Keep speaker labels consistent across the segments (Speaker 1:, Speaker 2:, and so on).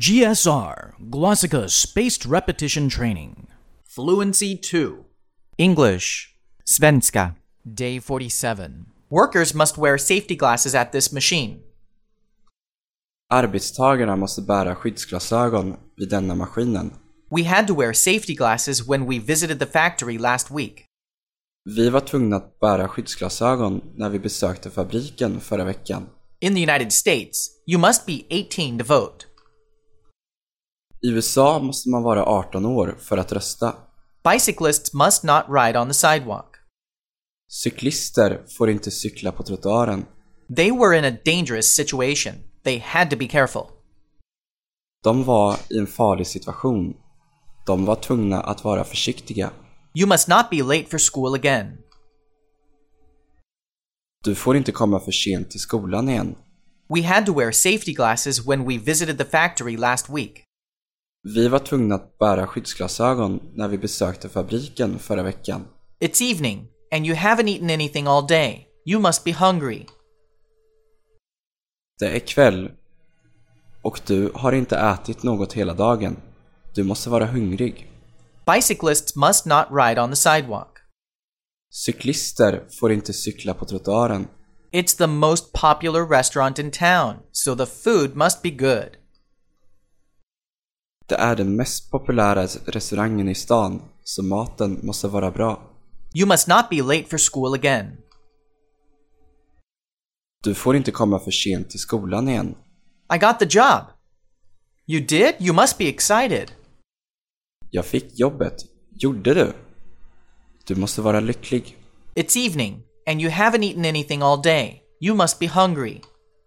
Speaker 1: GSR, Glossika Spaced Repetition Training.
Speaker 2: Fluency 2.
Speaker 3: English. Svenska.
Speaker 1: Day 47.
Speaker 2: Workers must wear safety glasses at this machine.
Speaker 4: Arbetstagarna måste bära skyddsglasögon vid denna maskinen.
Speaker 2: We had to wear safety glasses when we visited the factory last week.
Speaker 4: Vi var tvungna att bära skyddsglasögon när vi besökte fabriken förra veckan.
Speaker 2: In the United States, you must be 18 to vote.
Speaker 4: I USA måste man vara 18 år för att rösta.
Speaker 2: Bicyclists must not ride on the sidewalk.
Speaker 4: Cyklister får inte cykla på trottoaren.
Speaker 2: They were in a dangerous situation. They had to be careful.
Speaker 4: De var i en farlig situation. De var tvungna att vara försiktiga.
Speaker 2: You must not be late for school again.
Speaker 4: Du får inte komma för sent till skolan igen.
Speaker 2: We had to wear safety glasses when we visited the factory last week.
Speaker 4: Vi var tvungna att bära skyddsglasögon när vi besökte fabriken förra veckan.
Speaker 2: It's evening, and you haven't eaten anything all day. You must be hungry.
Speaker 4: Det är kväll och du har inte ätit något hela dagen. Du måste vara hungrig.
Speaker 2: Bicyclists must not ride on the sidewalk.
Speaker 4: Cyklister får inte cykla på trottoaren.
Speaker 2: It's the most popular restaurant in town, so the food must be good.
Speaker 4: Det är den mest populära restaurangen i stan, så maten måste vara bra.
Speaker 2: You must not be late for school again.
Speaker 4: Du får inte komma för sent till skolan igen.
Speaker 2: I got the job. You did? You must be excited.
Speaker 4: Jag fick jobbet. Gjorde du? Du måste vara lycklig.
Speaker 2: It's evening, and you haven't eaten anything all day. You must be hungry.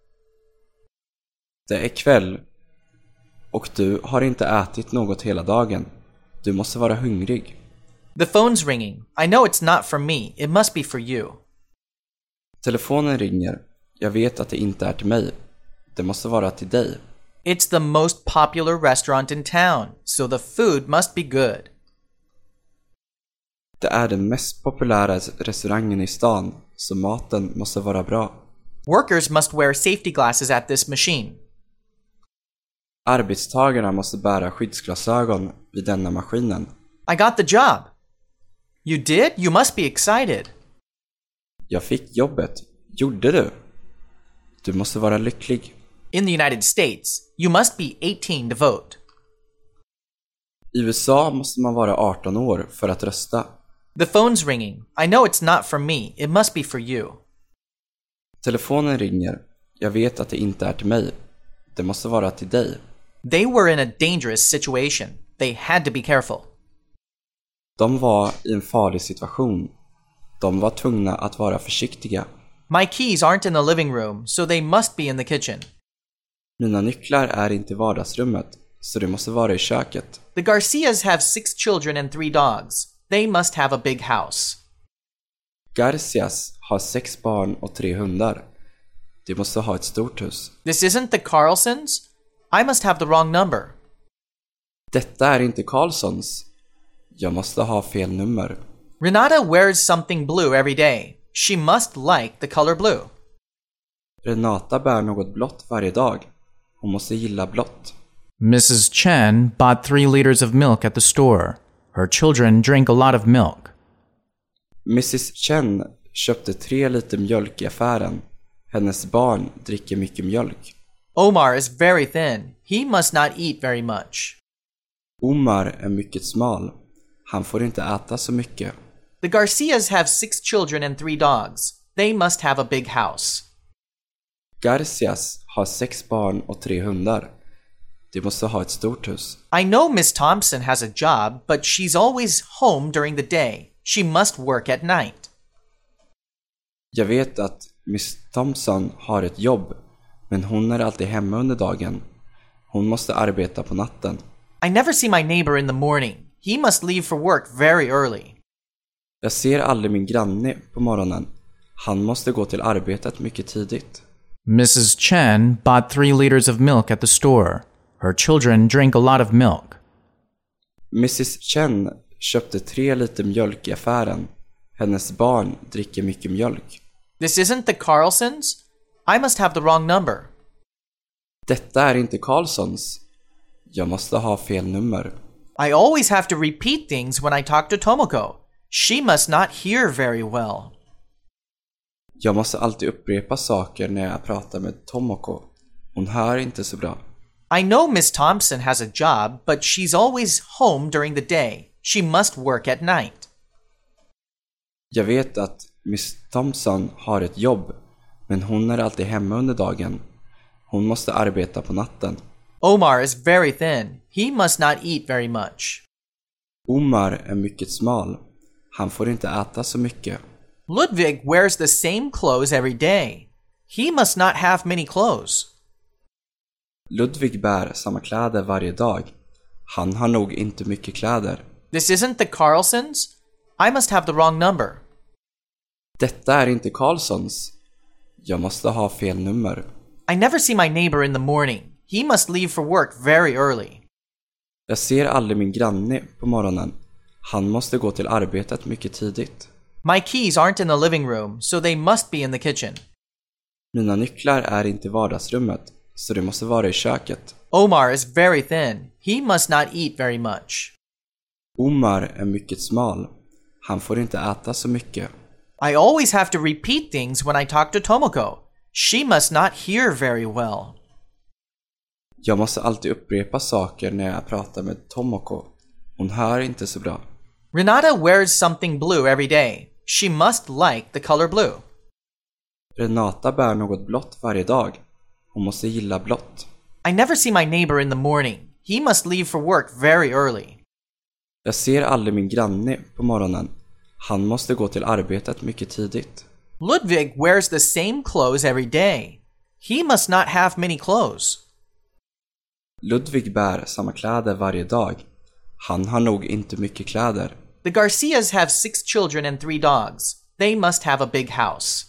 Speaker 4: Det är kväll och du har inte ätit något hela dagen. Du måste vara hungrig.
Speaker 2: The phone's ringing. I know it's not from me. It must be for you.
Speaker 4: Telefonen ringer. Jag vet att det inte är till mig. Det måste vara till dig.
Speaker 2: It's the most popular restaurant in town, so the food must be good.
Speaker 4: Det är den mest populära restaurangen i stan, så maten måste vara bra.
Speaker 2: Workers must wear safety glasses at this machine.
Speaker 4: Arbetstagarna måste bära skyddsglasögon vid denna maskinen.
Speaker 2: I got the job. You did? You must be excited.
Speaker 4: Jag fick jobbet. Gjorde du? Du måste vara lycklig.
Speaker 2: In the United States, you must be 18 to vote.
Speaker 4: I USA måste man vara 18 år för att rösta.
Speaker 2: The phone's ringing. I know it's not from me. It must be for you.
Speaker 4: Telefonen ringer. Jag vet att det inte är till mig. Det måste vara till dig.
Speaker 2: They were in a dangerous situation. They had to be careful.
Speaker 4: De var i en farlig situation. De var tvungna att vara försiktiga.
Speaker 2: My keys aren't in the living room, so they must be in the kitchen.
Speaker 4: Mina nycklar är inte i vardagsrummet, så det måste vara i köket.
Speaker 2: The Garcias have 6 children and 3 dogs. They must have a big house.
Speaker 4: Garcias har 6 barn och 3 hundar. De måste ha ett stort hus.
Speaker 2: This isn't the Carlsons? I must have the wrong number.
Speaker 4: Detta är inte Carlsons. Jag måste ha fel nummer.
Speaker 2: Renata wears something blue every day. She must like the color blue.
Speaker 4: Renata bär något blått varje dag. Hon måste gilla blått.
Speaker 1: Mrs. Chen bought 3 liters of milk at the store. Her children drink a lot of milk.
Speaker 4: Mrs. Chen köpte 3 liter mjölk i affären. Hennes barn dricker mycket mjölk.
Speaker 2: Omar is very thin. He must not eat very much.
Speaker 4: Omar är mycket smal. Han får inte äta så mycket.
Speaker 2: The Garcias have 6 children and 3 dogs. They must have a big house.
Speaker 4: Garcias har 6 barn och 3 hundar. De måste ha ett stort hus.
Speaker 2: I know Miss Thompson has a job, but she's always home during the day. She must work at night.
Speaker 4: Jag vet att Miss Thompson har ett jobb, men hon är alltid hemma under dagen. Hon måste arbeta på natten.
Speaker 2: I never see my neighbor in the morning. He must leave for work very early.
Speaker 4: Jag ser aldrig min granne på morgonen. Han måste gå till arbetet mycket tidigt.
Speaker 1: Mrs. Chen bought 3 liters of milk at the store. Her children drink a lot of milk.
Speaker 4: Mrs. Chen köpte 3 liter mjölk i affären. Hennes barn dricker mycket mjölk.
Speaker 2: This isn't the Carlsons? I must have the wrong number.
Speaker 4: Detta är inte Carlsons. Jag måste ha fel nummer.
Speaker 2: I always have to repeat things when I talk to Tomoko. She must not hear very well.
Speaker 4: Jag måste alltid upprepa saker när jag pratar med Tomoko. Hon hör inte så bra.
Speaker 2: I know Miss Thompson has a job, but she's always home during the day. She must work at night.
Speaker 4: Jag vet att Miss Thompson har ett jobb, men hon är alltid hemma under dagen. Hon måste arbeta på natten.
Speaker 2: Omar is very thin. He must not eat very much.
Speaker 4: Omar är mycket smal. Han får inte äta så mycket.
Speaker 2: Ludwig wears the same clothes every day. He must not have many clothes.
Speaker 4: Ludvig bär samma kläder varje dag. Han har nog inte mycket kläder.
Speaker 2: This isn't the Carlsons? I must have the wrong number.
Speaker 4: Detta är inte Carlssons. Jag måste ha fel nummer.
Speaker 2: I never see my neighbor in the morning. He must leave for work very early.
Speaker 4: Jag ser aldrig min granne på morgonen. Han måste gå till arbetet mycket tidigt.
Speaker 2: My keys aren't in the living room, so they must be in the kitchen.
Speaker 4: Mina nycklar är inte i vardagsrummet, så det måste vara i köket.
Speaker 2: Omar is very thin. He must not eat very much.
Speaker 4: Omar är mycket smal. Han får inte äta så mycket.
Speaker 2: I always have to repeat things when I talk to Tomoko. She must not hear very well.
Speaker 4: Jag måste alltid upprepa saker när jag pratar med Tomoko. Hon hör inte så bra.
Speaker 2: Renata wears something blue every day. She must like the color blue.
Speaker 4: Renata bär något blått varje dag. Hon måste gilla blått.
Speaker 2: I never see my neighbor in the morning. He must leave for work very early.
Speaker 4: Jag ser aldrig min granne på morgonen. Han måste gå till arbetet mycket tidigt.
Speaker 2: Ludwig wears the same clothes every day. He must not have many clothes.
Speaker 4: Ludvig bär samma kläder varje dag. Han har nog inte mycket kläder.
Speaker 2: The Garcias have 6 children and 3 dogs. They must have a big house.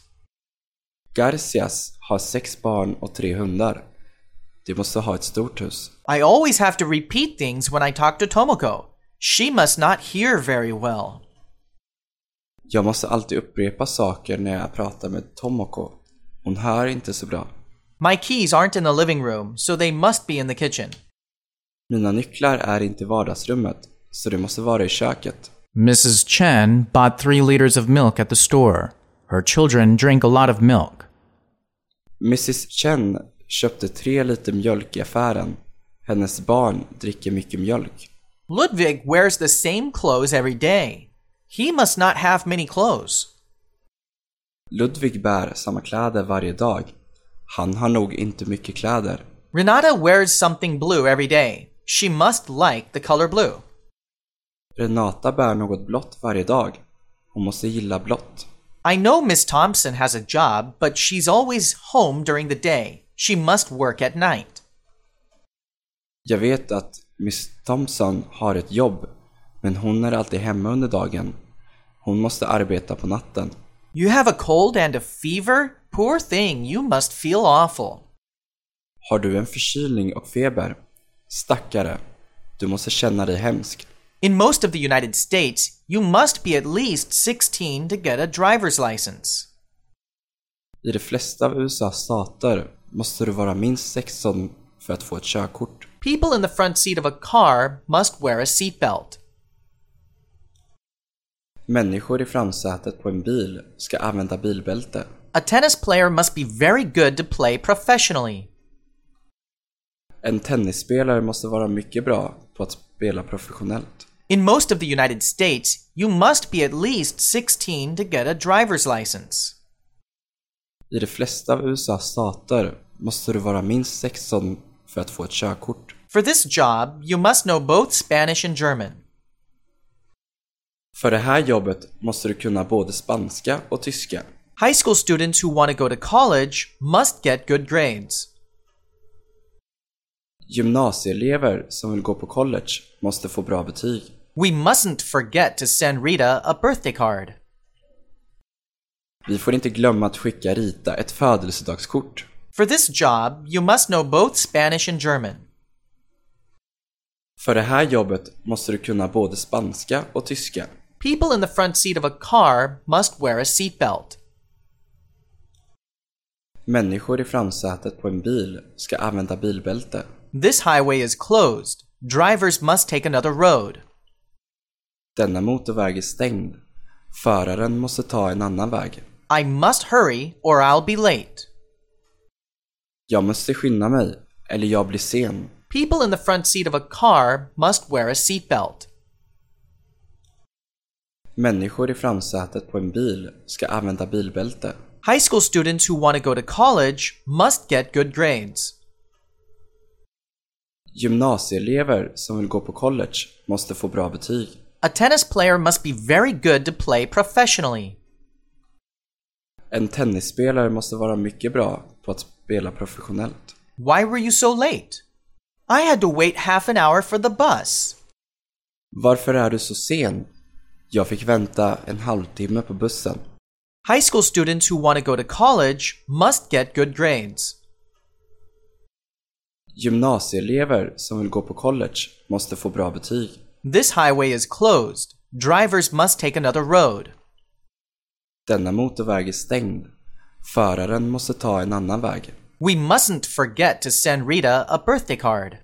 Speaker 4: Garcias har 6 barn och 3 hundar. De måste ha ett stort hus.
Speaker 2: I always have to repeat things when I talk to Tomoko. She must not hear very well.
Speaker 4: Jag måste alltid upprepa saker när jag pratar med Tomoko. Hon hör inte så bra.
Speaker 2: My keys aren't in the living room, so they must be in the kitchen.
Speaker 4: Mina nycklar är inte i vardagsrummet, så det måste vara i köket.
Speaker 1: Mrs. Chen bought 3 liters of milk at the store. Her children drink a lot of milk.
Speaker 4: Mrs. Chen köpte 3 liter mjölk i affären. Hennes barn dricker mycket mjölk.
Speaker 2: Ludwig wears the same clothes every day. He must not have many clothes.
Speaker 4: Ludvig bär samma kläder varje dag. Han har nog inte mycket kläder.
Speaker 2: Renata wears something blue every day. She must like the color blue.
Speaker 4: Renata bär något blått varje dag. Hon måste gilla blått.
Speaker 2: I know Miss Thompson has a job, but she's always home during the day. She must work at night.
Speaker 4: Jag vet att Miss Thompson har ett jobb, men hon är alltid hemma under dagen. Hon måste arbeta på natten.
Speaker 2: You have a cold and a fever? Poor thing, you must feel awful.
Speaker 4: Har du en förkylning och feber? Stackare, du måste känna dig hemsk.
Speaker 2: In most of the United States, you must be at least 16 to get a driver's license.
Speaker 4: I de flesta av USAs stater måste du vara minst 16 för att få ett körkort.
Speaker 2: People in the front seat of a car must wear a seatbelt.
Speaker 4: Människor i framsätet på en bil ska använda bilbälte.
Speaker 2: A tennis player must be very good to play professionally.
Speaker 4: En tennisspelare måste vara mycket bra på att spela professionellt.
Speaker 2: In most of the United States, you must be at least 16 to get a driver's license.
Speaker 4: I de flesta av USAs stater måste du vara minst 16 för att få ett körkort.
Speaker 2: For this job, you must know both Spanish and German.
Speaker 4: För det här jobbet måste du kunna både spanska och tyska.
Speaker 2: High school students who want to go to college must get good grades.
Speaker 4: Gymnasieelever som vill gå på college måste få bra betyg.
Speaker 2: We mustn't forget to send Rita a birthday card.
Speaker 4: Vi får inte glömma att skicka Rita ett födelsedagskort.
Speaker 2: For this job, you must know both Spanish and German.
Speaker 4: För det här jobbet måste du kunna både spanska och tyska.
Speaker 2: People in the front seat of a car must wear a seatbelt.
Speaker 4: Människor i framsätet på en bil ska använda bilbälte.
Speaker 2: This highway is closed. Drivers must take another road.
Speaker 4: Denna motorväg är stängd. Föraren måste ta en annan väg.
Speaker 2: I must hurry or I'll be late.
Speaker 4: Jag måste skynda mig, eller jag blir sen.
Speaker 2: People in the front seat of a car must wear a seatbelt.
Speaker 4: Människor i framsätet på en bil ska använda bilbälte.
Speaker 2: High school students who want to go to college must get good grades.
Speaker 4: Gymnasieelever som vill gå på college måste få bra betyg.
Speaker 2: A tennis player must be very good to play professionally.
Speaker 4: En tennisspelare måste vara mycket bra på att spela professionellt.
Speaker 2: Why were you so late? I had to wait half an hour for the bus.
Speaker 4: Varför är du så sen? Jag fick vänta en halvtimme på bussen.
Speaker 2: High school students who want to go to college must get good grades.
Speaker 4: Gymnasieelever som vill gå på college måste få bra betyg.
Speaker 2: This highway is closed. Drivers must take another road.
Speaker 4: Denna motorväg är stängd. Föraren måste ta en annan väg.
Speaker 2: We mustn't forget to send Rita a birthday card.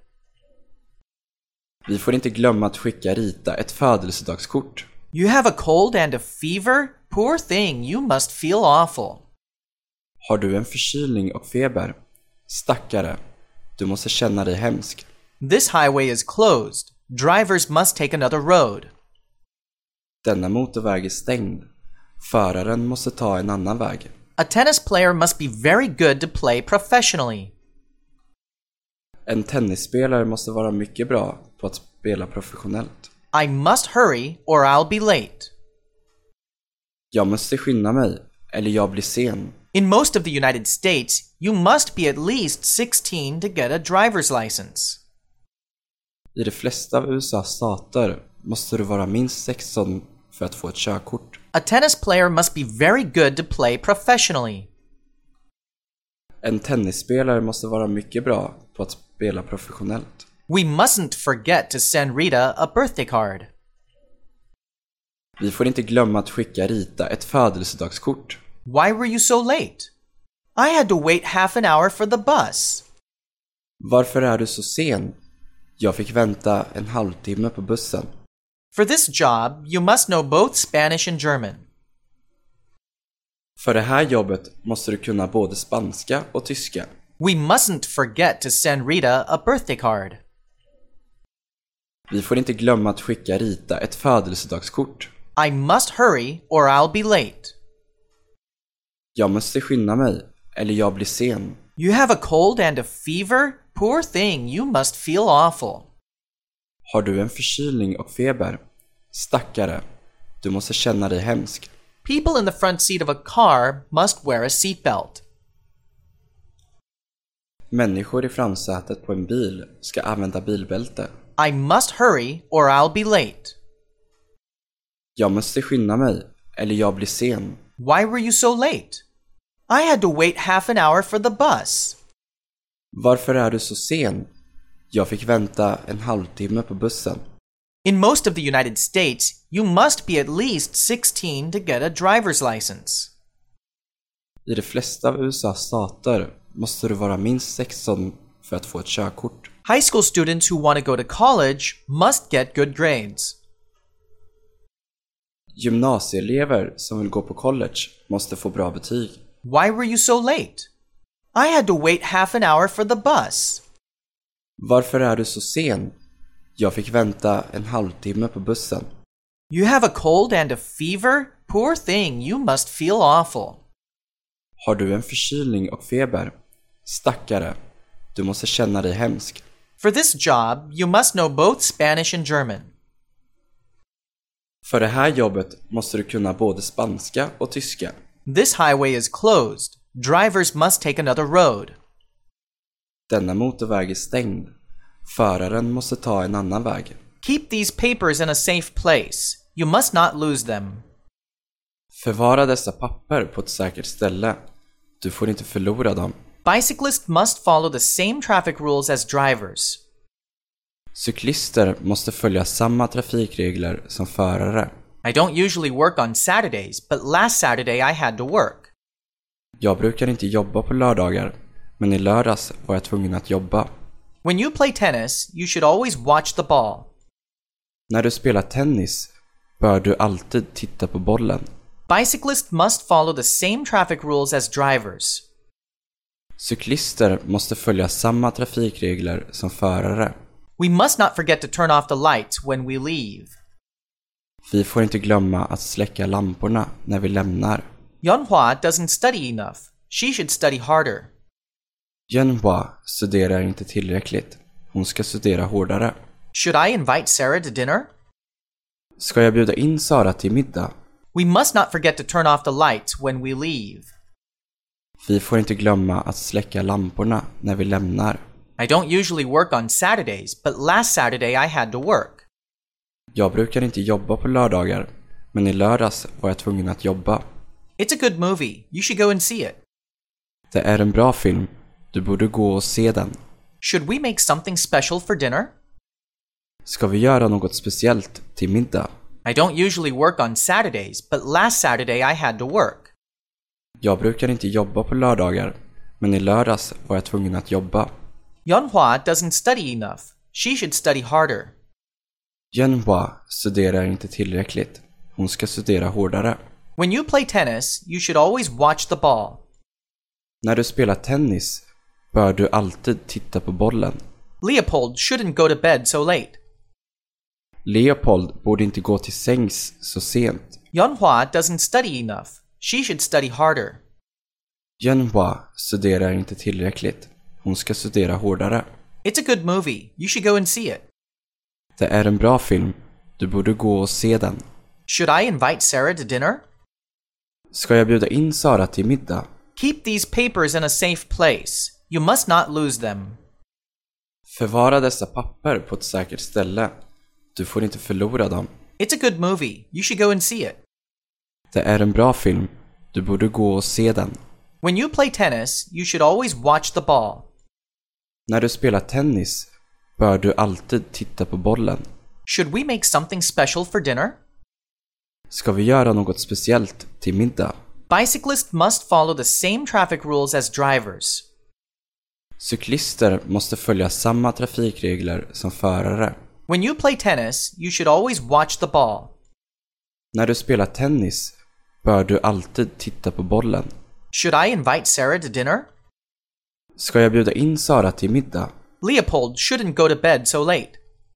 Speaker 4: Vi får inte glömma att skicka Rita ett födelsedagskort.
Speaker 2: You have a cold and a fever? Poor thing, you must feel awful.
Speaker 4: Har du en förkylning och feber? Stackare, du måste känna dig hemsk.
Speaker 2: This highway is closed. Drivers must take another road.
Speaker 4: Denna motorväg är stängd. Föraren måste ta en annan väg.
Speaker 2: A tennis player must be very good to play professionally.
Speaker 4: En tennisspelare måste vara mycket bra på att spela professionellt.
Speaker 2: I must hurry or I'll be late.
Speaker 4: Jag måste skynda mig, eller jag blir sen.
Speaker 2: In most of the United States, you must be at least 16 to get a driver's license.
Speaker 4: I de flesta av USAs stater måste du vara minst 16 för att få ett körkort.
Speaker 2: A tennis player must be very good to play professionally.
Speaker 4: En tennisspelare måste vara mycket bra på att spela professionellt.
Speaker 2: We mustn't forget to send Rita a birthday card.
Speaker 4: Vi får inte glömma att skicka Rita ett födelsedagskort.
Speaker 2: Why were you so late? I had to wait half an hour for the bus.
Speaker 4: Varför är du så sen? Jag fick vänta en halvtimme på bussen.
Speaker 2: For this job, you must know both Spanish and German.
Speaker 4: För det här jobbet måste du kunna både spanska och tyska.
Speaker 2: We mustn't forget to send Rita a birthday card.
Speaker 4: Vi får inte glömma att skicka Rita ett födelsedagskort.
Speaker 2: I must hurry or I'll be late.
Speaker 4: Jag måste skynda mig, eller jag blir sen.
Speaker 2: You have a cold and a fever? Poor thing, you must feel awful.
Speaker 4: Har du en förkylning och feber? Stackare, du måste känna dig hemsk.
Speaker 2: People in the front seat of a car must wear a seatbelt.
Speaker 4: Människor i framsätet på en bil ska använda bilbälte.
Speaker 2: I must hurry or I'll be late.
Speaker 4: Jag måste skynda mig, eller jag blir sen.
Speaker 2: Why were you so late? I had to wait half an hour for the bus.
Speaker 4: Varför är du så sen? Jag fick vänta en halvtimme på bussen.
Speaker 2: In most of the United States, you must be at least 16 to get a driver's license.
Speaker 4: I de flesta av USAs stater måste du vara minst 16 för att få ett körkort.
Speaker 2: High school students who want to go to college must get good grades.
Speaker 4: Gymnasieelever som vill gå på college måste få bra betyg.
Speaker 2: Why were you so late? I had to wait half an hour for the bus.
Speaker 4: Varför är du så sen? Jag fick vänta en halvtimme på bussen.
Speaker 2: You have a cold and a fever? Poor thing, you must feel awful.
Speaker 4: Har du en förkylning och feber? Stackare, du måste känna dig hemsk.
Speaker 2: For this job, you must know both Spanish and German.
Speaker 4: För det här jobbet måste du kunna både spanska och tyska.
Speaker 2: This highway is closed. Drivers must take another road.
Speaker 4: Denna motorväg är stängd. Föraren måste ta en annan väg.
Speaker 2: Keep these papers in a safe place. You must not lose them.
Speaker 4: Förvara dessa papper på ett säkert ställe. Du får inte förlora dem.
Speaker 2: Bicyclists must follow the same traffic rules as drivers.
Speaker 4: Cyklister måste följa samma trafikregler som förare.
Speaker 2: I don't usually work on Saturdays, but last Saturday I had to work.
Speaker 4: Jag brukar inte jobba på lördagar, men i lördags var jag tvungen att jobba.
Speaker 2: When you play tennis, you should always watch the ball.
Speaker 4: När du spelar tennis bör du alltid titta på bollen.
Speaker 2: Bicyclists must follow the same traffic rules as drivers.
Speaker 4: Cyklister måste följa samma trafikregler som förare.
Speaker 2: We must not forget to turn off the lights when we leave.
Speaker 4: Vi får inte glömma att släcka lamporna när vi lämnar.
Speaker 2: Yeonhwa doesn't study enough. She should study harder.
Speaker 4: Yeonhwa studerar inte tillräckligt. Hon ska studera hårdare.
Speaker 2: Should I invite Sarah to dinner?
Speaker 4: Ska jag bjuda in Sara till middag?
Speaker 2: We must not forget to turn off the lights when we leave.
Speaker 4: Vi får inte glömma att släcka lamporna när vi lämnar.
Speaker 2: I don't usually work on Saturdays, but last Saturday I had to work.
Speaker 4: Jag brukar inte jobba på lördagar, men i lördags var jag tvungen att jobba.
Speaker 2: It's a good movie. You should go and see it.
Speaker 4: Det är en bra film. Du borde gå och se den.
Speaker 2: Should we make something special for dinner?
Speaker 4: Ska vi göra något speciellt till middag?
Speaker 2: I don't usually work on Saturdays, but last Saturday I had to work.
Speaker 4: Jag brukar inte jobba på lördagar, men i lördags var jag tvungen att jobba.
Speaker 2: Yeonhwa doesn't study enough. She should study harder.
Speaker 4: Yeonhwa studerar inte tillräckligt. Hon ska studera hårdare.
Speaker 2: When you play tennis, you should always watch the ball.
Speaker 4: När du spelar tennis bör du alltid titta på bollen.
Speaker 2: Leopold shouldn't go to bed so late.
Speaker 4: Leopold borde inte gå till sängs så sent.
Speaker 2: Yeonhwa doesn't study enough. She should study harder.
Speaker 4: Yeonhwa studerar inte tillräckligt. Hon ska studera hårdare.
Speaker 2: It's a good movie. You should go and see it.
Speaker 4: Det är en bra film. Du borde gå och se den.
Speaker 2: Should I invite Sarah to dinner?
Speaker 4: Ska jag bjuda in Sara till middag?
Speaker 2: Keep these papers in a safe place. You must not lose them.
Speaker 4: Förvara dessa papper på ett säkert ställe. Du får inte förlora dem.
Speaker 2: It's a good movie. You should go and see it.
Speaker 4: Det är en bra film. Du borde gå och se den.
Speaker 2: When you play tennis, you should always watch the ball.
Speaker 4: När du spelar tennis bör du alltid titta på bollen.
Speaker 2: Should we make something special for dinner?
Speaker 4: Ska vi göra något speciellt till middag?
Speaker 2: Bicyclists must follow the same traffic rules as drivers.
Speaker 4: Cyklister måste följa samma trafikregler som förare.
Speaker 2: When you play tennis, you should always watch the ball.
Speaker 4: När du spelar tennis bör du alltid titta på bollen.
Speaker 2: Should I invite Sarah to dinner?
Speaker 4: Ska jag bjuda in Sara till middag?
Speaker 2: Leopold shouldn't go to bed so late.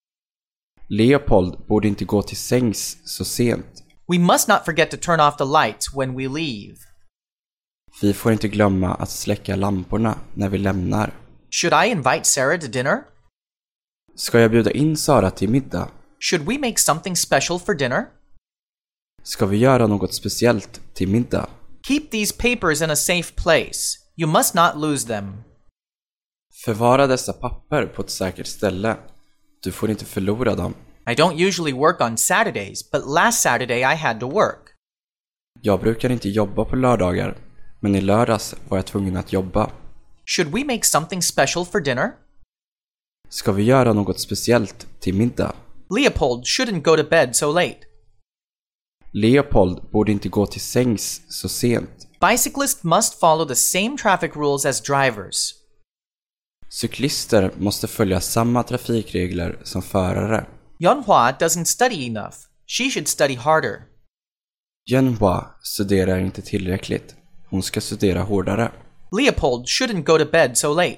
Speaker 4: Leopold borde inte gå till sängs så sent.
Speaker 2: We must not forget to turn off the lights when we leave.
Speaker 4: Vi får inte glömma att släcka lamporna när vi lämnar.
Speaker 2: Should I invite Sarah to dinner?
Speaker 4: Ska jag bjuda in Sara till middag?
Speaker 2: Should we make something special for dinner?
Speaker 4: Ska vi göra något speciellt till middag?
Speaker 2: Keep these papers in a safe place. You must not lose them.
Speaker 4: Förvara dessa papper på ett säkert ställe. Du får inte förlora dem.
Speaker 2: I don't usually work on Saturdays, but last Saturday I had to work.
Speaker 4: Jag brukar inte jobba på lördagar, men i lördags var jag tvungen att jobba.
Speaker 2: Should we make something special for dinner?
Speaker 4: Ska vi göra något speciellt till middag?
Speaker 2: Leopold shouldn't go to bed so late.
Speaker 4: Leopold borde inte gå till sängs så sent.
Speaker 2: Bicyclists must follow the same traffic rules as drivers.
Speaker 4: Cyklister måste följa samma trafikregler som förare.
Speaker 2: Yeonhwa doesn't study enough. She should study harder.
Speaker 4: Yeonhwa studerar inte tillräckligt. Hon ska studera hårdare.
Speaker 2: Leopold shouldn't go to bed so late.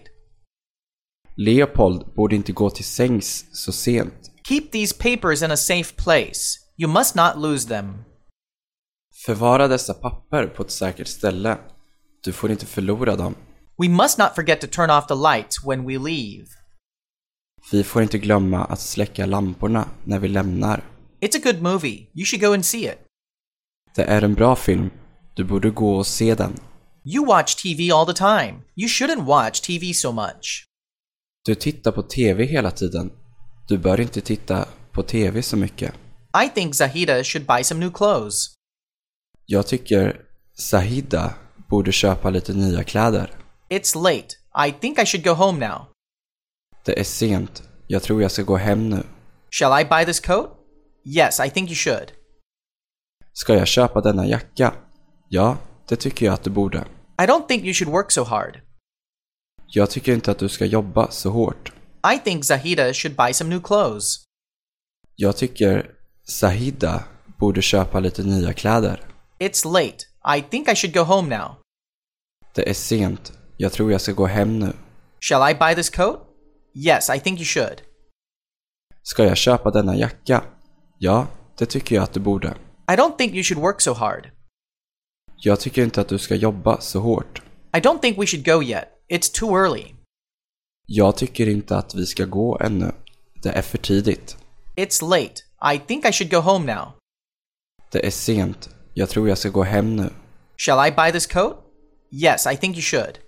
Speaker 4: Leopold borde inte gå till sängs så sent.
Speaker 2: Keep these papers in a safe place. You must not lose them.
Speaker 4: Förvara dessa papper på ett säkert ställe. Du får inte förlora dem.
Speaker 2: We must not forget to turn off the lights when we leave.
Speaker 4: Vi får inte glömma att släcka lamporna när vi lämnar.
Speaker 2: It's a good movie. You should go and see it.
Speaker 4: Det är en bra film. Du borde gå och se den.
Speaker 2: You watch TV all the time. You shouldn't watch TV so much.
Speaker 4: Du tittar på TV hela tiden. Du bör inte titta på TV så mycket.
Speaker 2: I think Zahida should buy some new clothes.
Speaker 4: Jag tycker Zahida borde köpa lite nya kläder.
Speaker 2: It's late. I think I should go home now.
Speaker 4: Det är sent. Jag tror jag ska gå hem nu.
Speaker 2: Shall I buy this coat? Yes, I think you should.
Speaker 4: Ska jag köpa denna jacka? Ja, det tycker jag att du borde.
Speaker 2: I don't think you should work so hard.
Speaker 4: Jag tycker inte att du ska jobba så hårt.
Speaker 2: I think Zahida should buy some new clothes.
Speaker 4: Jag tycker Zahida borde köpa lite nya kläder.
Speaker 2: It's late. I think I should go home now.
Speaker 4: Det är sent. Jag tror jag ska gå hem nu.
Speaker 2: Shall I buy this coat? Yes, I think you should.
Speaker 4: Ska jag köpa denna jacka? Ja, det tycker jag att du borde.
Speaker 2: I don't think you should work so hard.
Speaker 4: Jag tycker inte att du ska jobba så hårt.
Speaker 2: I don't think we should go yet. It's too early.
Speaker 4: Jag tycker inte att vi ska gå ännu. Det är för tidigt.
Speaker 2: It's late. I think I should go home now.
Speaker 4: Det är sent. Jag tror jag ska gå hem nu.
Speaker 2: Shall I buy this coat? Yes, I think you should.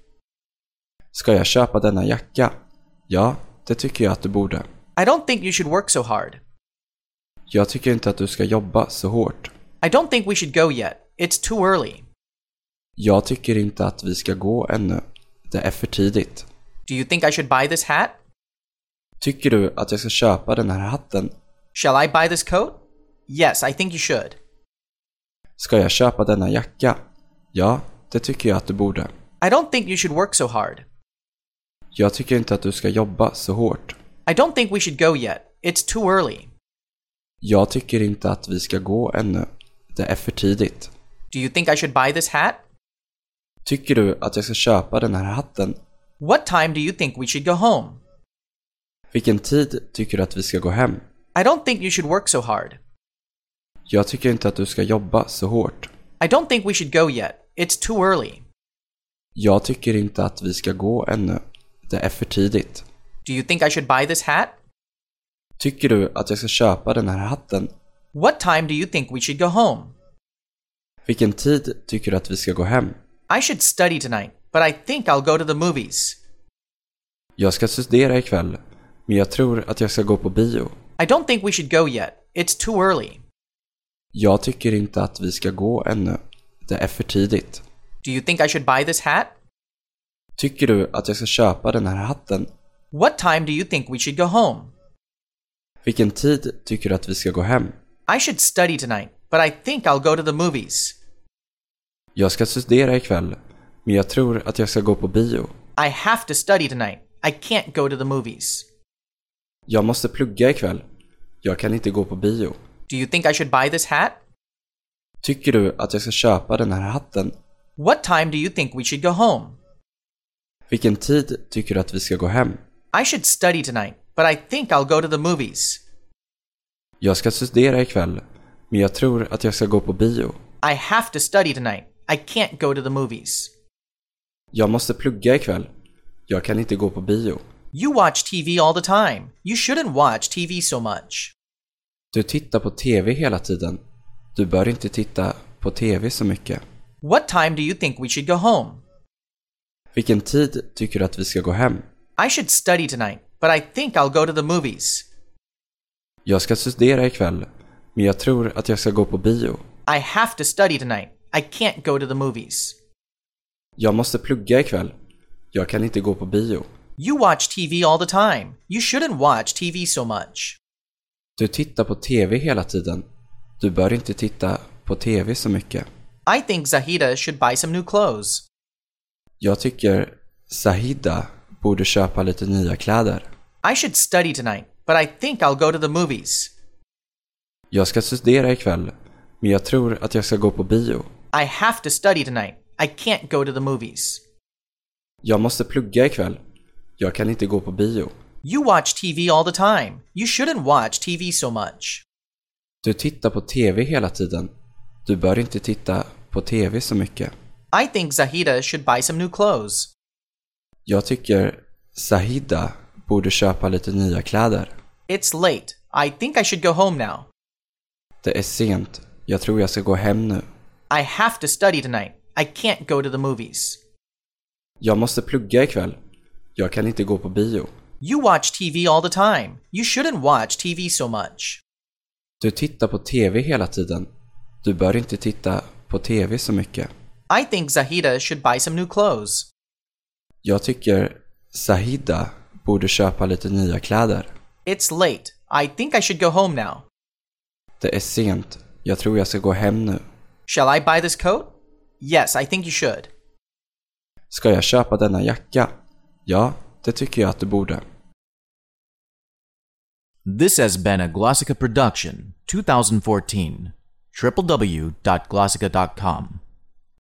Speaker 4: Ska jag köpa denna jacka? Ja, det tycker jag att du borde.
Speaker 2: I don't think you should work so hard.
Speaker 4: Jag tycker inte att du ska jobba så hårt.
Speaker 2: I don't think we should go yet. It's too early.
Speaker 4: Jag tycker inte att vi ska gå ännu. Det är för tidigt.
Speaker 2: Do you think I should buy this hat?
Speaker 4: Tycker du att jag ska köpa den här hatten?
Speaker 2: Shall I buy this coat? Yes, I think you should.
Speaker 4: Ska jag köpa denna jacka? Ja, det tycker jag att du borde.
Speaker 2: I don't think you should work so hard.
Speaker 4: Jag tycker inte att du ska jobba så hårt.
Speaker 2: I don't think we should go yet. It's too early.
Speaker 4: Jag tycker inte att vi ska gå ännu. Det är för tidigt.
Speaker 2: Do you think I should buy this hat?
Speaker 4: Tycker du att jag ska köpa den här hatten?
Speaker 2: What time do you think we should go home?
Speaker 4: Vilken tid tycker du att vi ska gå hem?
Speaker 2: I don't think you should work so hard.
Speaker 4: Jag tycker inte att du ska jobba så hårt.
Speaker 2: I don't think we should go yet. It's too early.
Speaker 4: Jag tycker inte att vi ska gå ännu. Det är för tidigt.
Speaker 2: Do you think I should buy this hat?
Speaker 4: Tycker du att jag ska köpa den här hatten?
Speaker 2: What time do you think we should go home?
Speaker 4: Vilken tid tycker du att vi ska gå hem?
Speaker 2: I should study tonight, but I think I'll go to the movies.
Speaker 4: Jag ska studera ikväll, men jag tror att jag ska gå på bio.
Speaker 2: I don't think we should go yet. It's too early.
Speaker 4: Jag tycker inte att vi ska gå ännu. Det är för tidigt.
Speaker 2: Do you think I should buy this hat?
Speaker 4: Tycker du att jag ska köpa den här hatten?
Speaker 2: What time do you think we should go home?
Speaker 4: Vilken tid tycker du att vi ska gå hem?
Speaker 2: I should study tonight, but I think I'll go to the movies.
Speaker 4: Jag ska studera ikväll, men jag tror att jag ska gå på bio.
Speaker 2: I have to study tonight. I can't go to the movies.
Speaker 4: Jag måste plugga ikväll. Jag kan inte gå på bio.
Speaker 2: Do you think I should buy this hat?
Speaker 4: Tycker du att jag ska köpa den här hatten?
Speaker 2: What time do you think we should go home?
Speaker 4: Vilken tid tycker du att vi ska gå hem?
Speaker 2: I should study tonight, but I think I'll go to the movies.
Speaker 4: Jag ska studera ikväll, men jag tror att jag ska gå på bio.
Speaker 2: I have to study tonight. I can't go to the movies.
Speaker 4: Jag måste plugga ikväll. Jag kan inte gå på bio.
Speaker 2: You watch TV all the time. You shouldn't watch TV so much.
Speaker 4: Du tittar på TV hela tiden. Du bör inte titta på TV så mycket.
Speaker 2: What time do you think we should go home?
Speaker 4: Vilken tid tycker du att vi ska gå hem?
Speaker 2: I should study tonight, but I think I'll go to the movies.
Speaker 4: Jag ska studera ikväll, men jag tror att jag ska gå på bio.
Speaker 2: I have to study tonight. I can't go to the movies.
Speaker 4: Jag måste plugga ikväll. Jag kan inte gå på bio.
Speaker 2: You watch TV all the time. You shouldn't watch TV so much.
Speaker 4: Du tittar på TV hela tiden. Du bör inte titta på TV så mycket.
Speaker 2: I think Zahida should buy some new clothes.
Speaker 4: Jag tycker Zahida borde köpa lite nya kläder.
Speaker 2: I should study tonight, but I think I'll go to the movies.
Speaker 4: Jag ska studera ikväll, men jag tror att jag ska gå på bio.
Speaker 2: I have to study tonight. I can't go to the movies.
Speaker 4: Jag måste plugga ikväll. Jag kan inte gå på bio.
Speaker 2: You watch TV all the time. You shouldn't watch TV so much.
Speaker 4: Du tittar på TV hela tiden. Du bör inte titta på TV så mycket.
Speaker 2: I think Zahida should buy some new clothes.
Speaker 4: Jag tycker Zahida borde köpa lite nya kläder.
Speaker 2: It's late. I think I should go home now.
Speaker 4: Det är sent. Jag tror jag ska gå hem nu.
Speaker 2: I have to study tonight. I can't go to the movies.
Speaker 4: Jag måste plugga ikväll. Jag kan inte gå på bio.
Speaker 2: You watch TV all the time. You shouldn't watch TV so much.
Speaker 4: Du tittar på TV hela tiden. Du bör inte titta på TV så mycket.
Speaker 2: I think Zahida should buy some new clothes.
Speaker 4: Jag tycker Zahida borde köpa lite nya kläder.
Speaker 2: It's late. I think I should go home now.
Speaker 4: Det är sent. Jag tror jag ska gå hem nu.
Speaker 2: Shall I buy this coat? Yes, I think you should.
Speaker 4: Ska jag köpa denna jacka? Ja, det tycker jag att du borde.
Speaker 1: This has been a Glossica production, 2014. www.glossica.com